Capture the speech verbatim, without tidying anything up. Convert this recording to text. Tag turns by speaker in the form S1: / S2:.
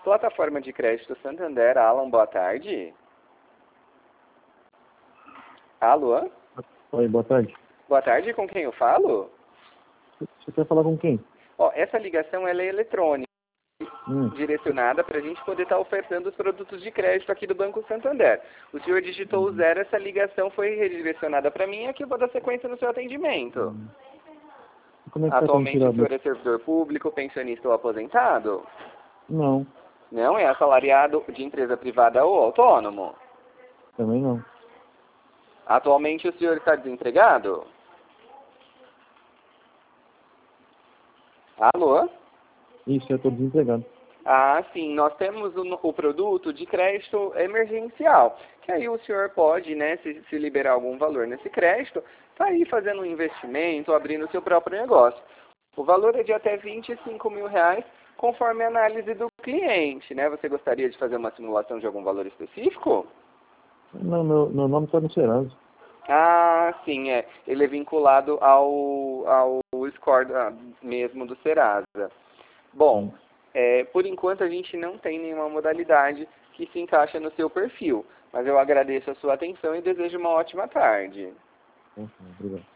S1: Plataforma de crédito Santander, Alan, boa tarde. Alô?
S2: Oi, boa tarde.
S1: Boa tarde, com quem eu falo?
S2: Você quer falar com quem?
S1: Ó, essa ligação ela é eletrônica,
S2: Hum.
S1: direcionada para a gente poder estar ofertando os produtos de crédito aqui do Banco Santander. O senhor digitou o zero, essa ligação foi redirecionada para mim e aqui eu vou dar sequência no seu atendimento.
S2: Hum. Como é que
S1: Atualmente
S2: tá
S1: o senhor é servidor público, pensionista ou aposentado?
S2: Não,
S1: Não, é assalariado de empresa privada ou autônomo?
S2: também não.
S1: Atualmente o senhor está desempregado? Alô?
S2: Isso, eu tô desempregado.
S1: Ah, sim, nós temos o, o produto de crédito emergencial, que aí o senhor pode, né, se, se liberar algum valor nesse crédito, tá aí fazendo um investimento, abrindo o seu próprio negócio. O valor é de até vinte e cinco mil reais, conforme a análise do cliente, né? Você gostaria de fazer uma simulação de algum valor específico?
S2: Não, meu, meu nome tá no Serasa.
S1: Ah, sim, é. Ele é vinculado ao, ao score ah, mesmo do Serasa. Bom, é, por enquanto a gente não tem nenhuma modalidade que se encaixa no seu perfil, mas eu agradeço a sua atenção e desejo uma ótima tarde.
S2: Hum. Obrigado.